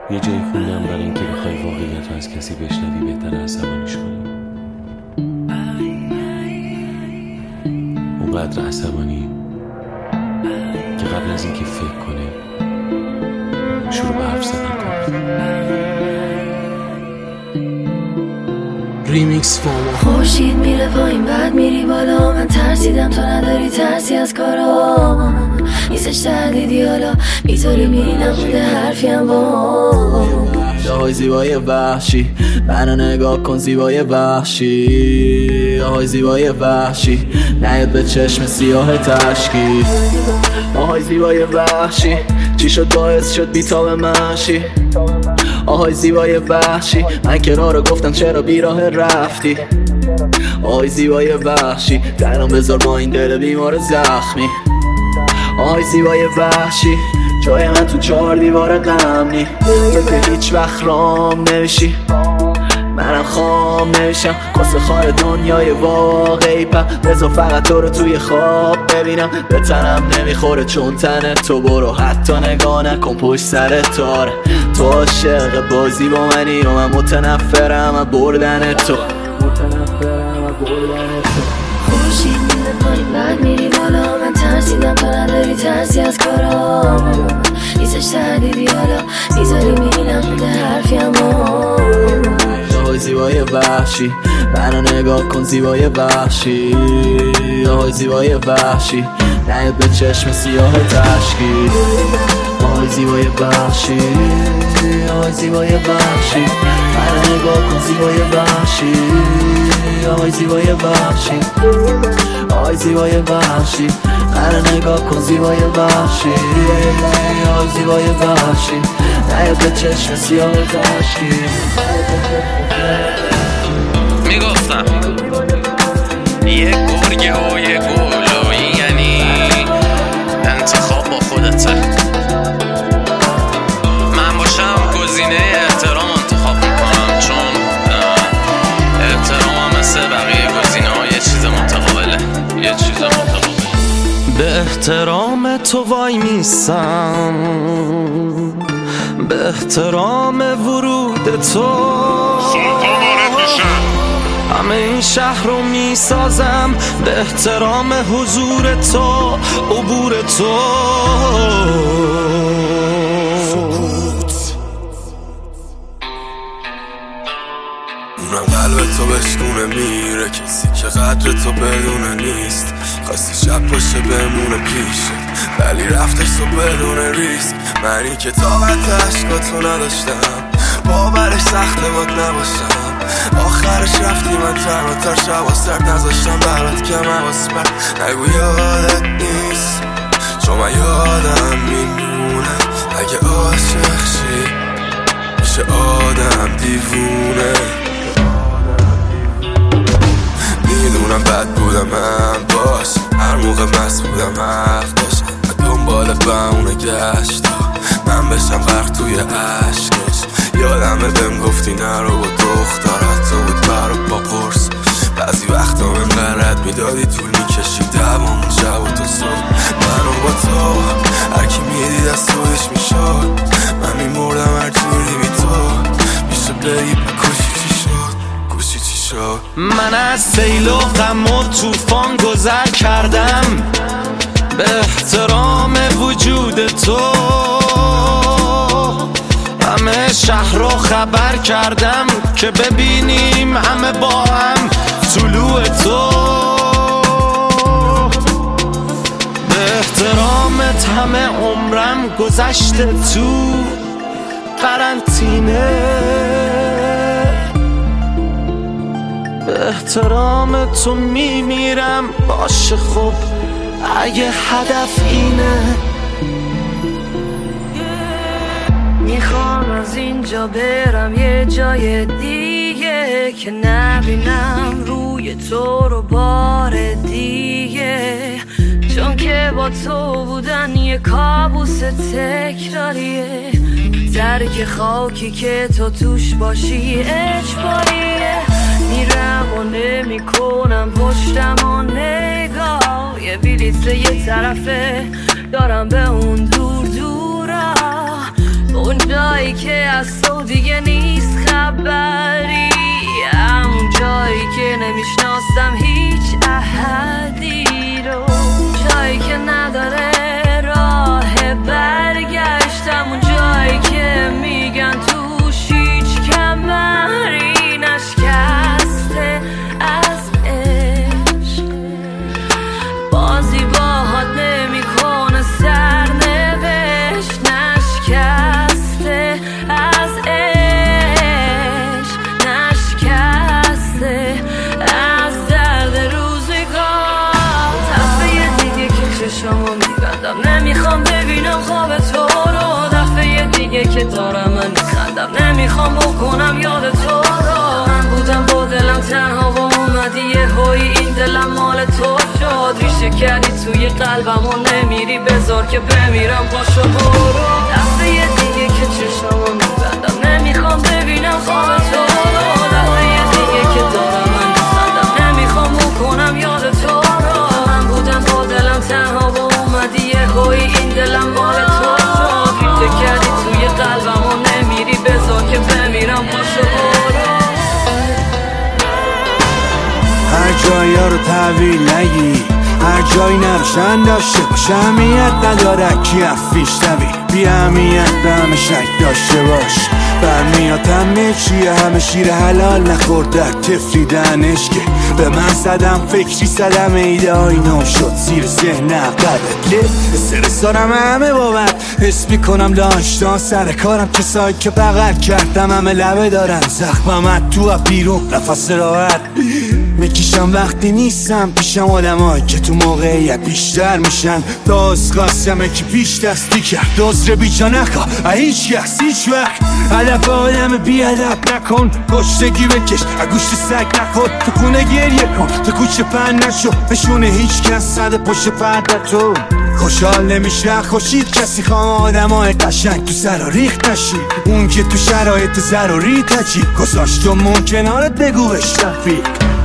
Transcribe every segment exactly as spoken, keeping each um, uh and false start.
یه جایی خوندم برای اینکه بخوای واقعیت رو از کسی بشنوی بهتر عصبانیش کنی. اونقدر عصبانی که قبل از اینکه فکر کنه شروع به حرف زدن کنه. ریمیکس فاما. خورشید میره پایین بعد میری بالا، من ترسیدم تو نداری ترسی از کارا، نیستش تردیدی حالا بیطوری میری نمونده حرفیم با آهای زیبای وحشی منو نگاه کن زیبای وحشی، آهای زیبای وحشی نیاد به چشم سیاه تشکی، آهای زیبای وحشی چی شد باعث شد بیتاب منشی، آهای زیبای وحشی من که راه رو گفتم چرا بیراه رفتی، آهای زیبای وحشی درام بذار با این دل بیمار زخمی، آهای زیبای وحشی جای من تو چهار دیوار غمنی، تو که هیچ وقت رام نمیشی منم خام نمیشم، کس خار دنیای واقعی پا بذار فقط تو رو توی خواب ببینم، به تنم نمیخوره چون تنه تو، برو حتی نگاه نکن پشت سر تاره، تو عاشق بازی با منی و من متنفرم از بردن تو، متنفرم از بردن تو. خورشید میره پایین بعد میری بالا، من ترسیدم تو نداری ترسی از کارا، نیستش تردیدی حالا میذاری میری نمونده حرفیم با آهای زیبای وحشی منو نگاه کن زیبای وحشی، آهای زیبای وحشی نیاد به چشم سیاه تشکی، آهای زیبای وحشی، آهای زیبای وحشی منو نگاه کن زیبای وحشی، آهای زیبای وحشی، آهای زیبای وحشی منو نگاه کن زیبای وحشی، آهای زیبای وحشی نیاد به چشم سیاه تشکی. میگفتم یه گرگه و یه گلویی، یعنی انتخاب با خودته، من باشم گزینه احترام انتخاب میکنم، چون احترام مثل بقیه گزینه ها یه چیز متقابله، یه چیز متقابله. به احترام تو وای میسم، به احترام ورود تو همه این شهر رو میسازم، به احترام حضور تو عبور تو. اونم قلب تو بشکونه میره، کسی که قدر تو بدونه نیست، خواستی شب باشه بمونه پیشه ولی رفتش تو بدون ریسک، منی که طاقت عشقاتو نداشتم باورش سخته باد نباشم، آخرش رفتی من تنها تا شب و سرد نذاشتم برات که مواز بر نگو یادت نیست، چون من یادم میمونه اگه عاشق شی میشه آدم دیوونه، میدونم بد بودم من باش هر موقع مست بودم حق داشت دنبال بمونه گشتا من بشم غرق توی عشقش، یادمه بهم گفتی نرو با دخترت تو بود برا با قرص، بعضی وقتا من قرد میدادی طول میکشی دوامون شب و تو صبح، منو با تو هرکی میدید از تویش میشد، من میمردم هر جوری بی تو میشه بگی بکشی چی شد گوشی چی شد. من از سیل و غم و توفان گذر کردم، به احترام وجود تو همه شهر رو خبر کردم که ببینیم همه با هم طلوع تو، به احترامت همه عمرم گذشته تو قرنطینه، به احترام تو میمیرم باشه خب اگه هدف اینه، میخوام از اینجا برم یه جای دیگه که نبینم روی تو رو بار دیگه، چون که با تو بودن یه کابوس تکراریه، درک خاکی که تو توش باشی اجباریه، میرم و نمی کنم پشتم و نگاه، یه بلیط یه طرفه دارم به اون دور دورا، اون جایی جایی که از تو دیگه نیست خبری، همون جایی که نمیشناسم هیچ احدی رو، جایی که نداره راه برگشت، همون جایی که میگن توش هیچ کمری نشکسته از عشق، بازی باهات نمیکنه سرنوشت، نشکسته از عشق، نشکسته از درد روزگار. دفعه دیگه که چشمو میبندم نمیخوام ببینم خواب تو رو، دفعه دیگه که دارم من میخندم نمیخوام بکنم یاد تو رو. من بودم با دلم تنها و اومدی یه هایی این دلم مال تو شد، ریشه کردی توی قلبم و نمیری بذار که بمیرم پاشو برو. دفعه دیگه که چشمو میبندم نمیخوام ببینم خواب تو رو، دفعه دیگه که دارم من میخندم نمیخوام بکنم یاد تو رو. من بودم با دلم تنها و اومدی یه هایی این دلم مال تو شد، ریشه کردی توی قلبم و نمیری بذار که بمیرم پاشو برو. هر جایی ها رو تحویل نگی، هر جایی نروشن داشته باشه، اهمیت نداره کی افیش نبی، بی اهمیت به همه شک داشته باش. برمیاد همه چیه، همه شیر حلال نخوردک تفریدنش که به من صدم فکری صدم ایده های نو شد زیر ذهن عقبت لب استرس دارم همه بابت حس میکنم داشتان سر کارم کسایی که بغل کردم همه لبه دارن زخمم تو و بیرون نفس راحت میکشم وقتی نیستم پیشم آدمایی که تو موقعیت بیشتر میشن. داز قاسمه که پیش دستی کرد دزر بیجا نخوا هیچ کس هیچ وقت هدف آدم بیادب نکن، کشتگی بکش گوشت سگ نخور، تو خونه گریه کن تو کوچه پن نشو نشونه هیچ کس صد پشت پرده تو. خوشحال نمیشه خوشید کسی خوام آدم های قشنگ تو سر و ریخت نشید، اون که تو شرایط ضروری تجید گذاشت و مون کنارت بگو بش رفیق.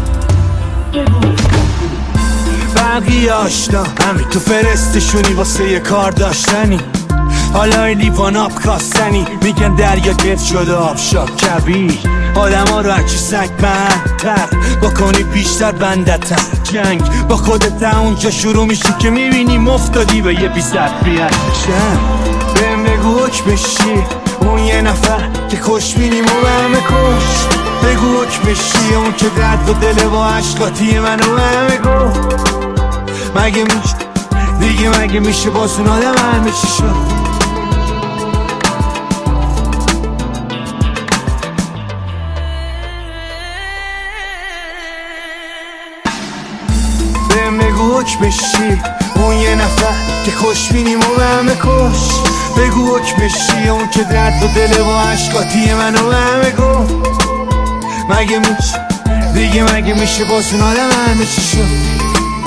بقیه آشنا همین تو فرستشونی واسه یه کار داشتنی، حالا این لیوان آب کاستنی میگن دریا گرد شده آب شاب کبیر. آدم ها رو هرچی سگ بندتر بکنی بیشتر بندتر، جنگ با خودت اونجا شروع میشی که میبینی مفتادی به یه بی ظرفیت شم. بهم بگو حکمشی اون یه نفر که خوش بینیم و به همه کش، بگو حکمشی اون که درد و دل و عشقاتی منو به همه گو. مگه میشه دیگه مگه میشه باز اون آدم همه چی شد. بهم بگو حکمشی اون یه نفر که خوش بینیم و به همه کش، بگو حکمشی اون که درد و دل و عشقاتی منو به همه گو. مگه میشه دیگه مگه میشه باز اون آدم همه چی شد.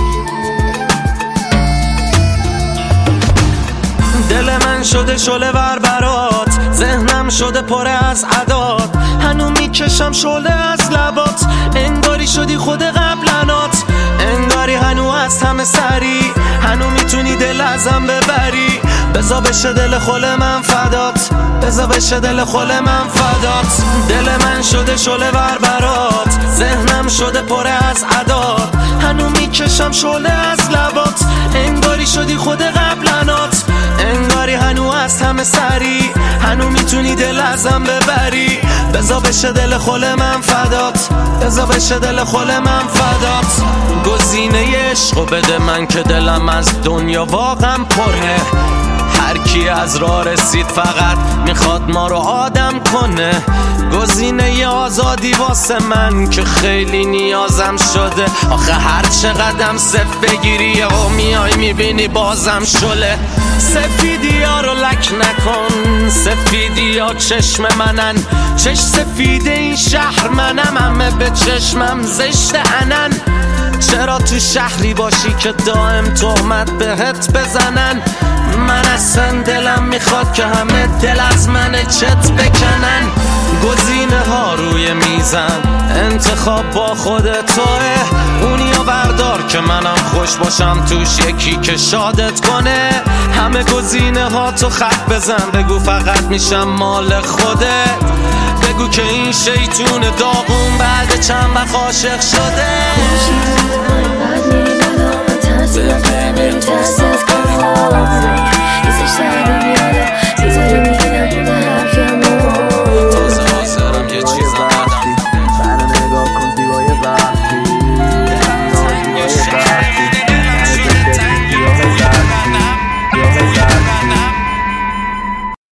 دل من شده شعله ور برات، ذهنم شده پره از عدات، هنو میکشم شعله از لبات، انگاری شدی خود قبلنات، انگاری هنو از همه سری، هنو میتونی دل ازم ببری، بزا بشه دل خل من فدات، بزا بشه دل خل من فدات. دل من شده شعله ور برات، ذهنم شده پره از عدات، هنو میکشم شعله از لبات، انگاری شدی خود قبلنات، انگاری هنو از همه سری، هنو میتونی دل ازم ببری، بزا بشه دل خل من فدات، بزا بشه دل خل من فدات. گزینه عشقو بده من که دلم از دنیا واقعا پره، هر کی از راه رسید فقط میخواد ما رو آدم کنه. گزینه آزادی واسه من که خیلی نیازم شده، آخه هر چقدرم صف بگیری و میای میبینی بازم شله. سفیدی ها رو لک نکن، سفیدی ها چشم منن، چش سفید این شهر منم، همه به چشمم زشت انن. چرا تو شهری باشی که دائم تهمت بهت بزنن، من اصلا دلم میخواد که همه دل از من چت بکنن. گزینه ها روی میزن، انتخاب با خود توه، اونیا وردار که منم خوش باشم توش، یکی که شادت کنه. همه گزینه ها تو خط بزن، بگو فقط میشم مال خودت. بگو که این شیطون داغون بعد چند وقت عاشق شده. Test